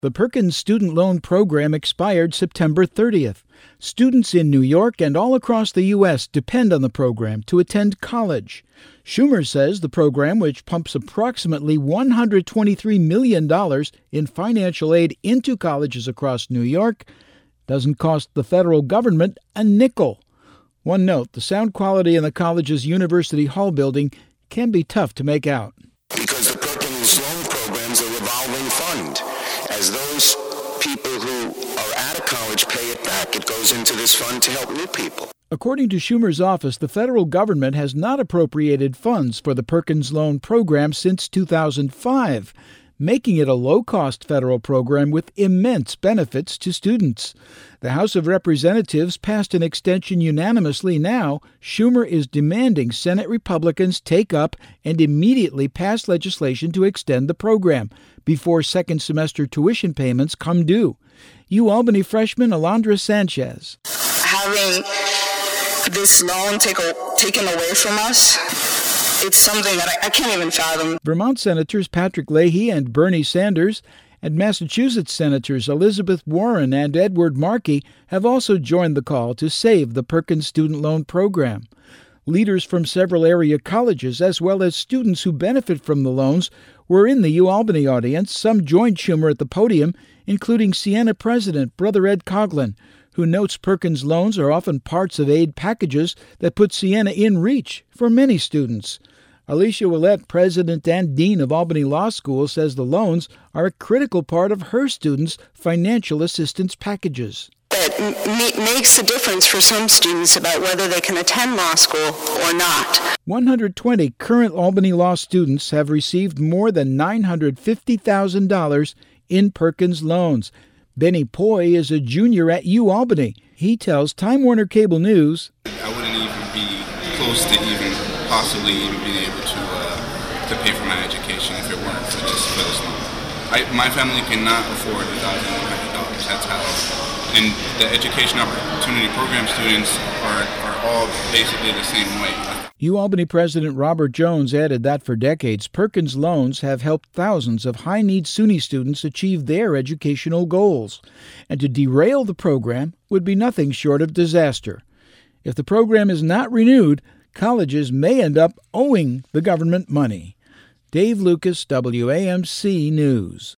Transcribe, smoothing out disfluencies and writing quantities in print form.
The Perkins Student Loan Program expired September 30th. Students in New York and all across the U.S. depend on the program to attend college. Schumer says the program, which pumps approximately $123 million in financial aid into colleges across New York, doesn't cost the federal government a nickel. One note, the sound quality in the college's University Hall building can be tough to make out. Because the Perkins Loan Program's a revolving fund. As those people who are out of college pay it back, it goes into this fund to help new people. According to Schumer's office, the federal government has not appropriated funds for the Perkins Loan Program since 2005, making it a low-cost federal program with immense benefits to students. The House of Representatives passed an extension unanimously. Now, Schumer is demanding Senate Republicans take up and immediately pass legislation to extend the program before second-semester tuition payments come due. UAlbany freshman Alondra Sanchez. Having this loan taken away from us, it's something that I can't even fathom. Vermont Senators Patrick Leahy and Bernie Sanders and Massachusetts Senators Elizabeth Warren and Edward Markey have also joined the call to save the Perkins Student Loan Program. Leaders from several area colleges, as well as students who benefit from the loans, were in the UAlbany audience. Some joined Schumer at the podium, including Siena President Brother Ed Coughlin, who notes Perkins loans are often parts of aid packages that put Siena in reach for many students. Alicia Willett, president and dean of Albany Law School, says the loans are a critical part of her students' financial assistance packages. It makes a difference for some students about whether they can attend law school or not. 120 current Albany Law students have received more than $950,000 in Perkins loans. Benny Poi is a junior at UAlbany. He tells Time Warner Cable News, I wouldn't even be close to even possibly even being able to pay for my education if it weren't for this loan. My family cannot afford $1,100. That's how. And the Education Opportunity Program students are all basically the same way. UAlbany President Robert Jones added that for decades, Perkins loans have helped thousands of high-need SUNY students achieve their educational goals. And to derail the program would be nothing short of disaster. If the program is not renewed, colleges may end up owing the government money. Dave Lucas, WAMC News.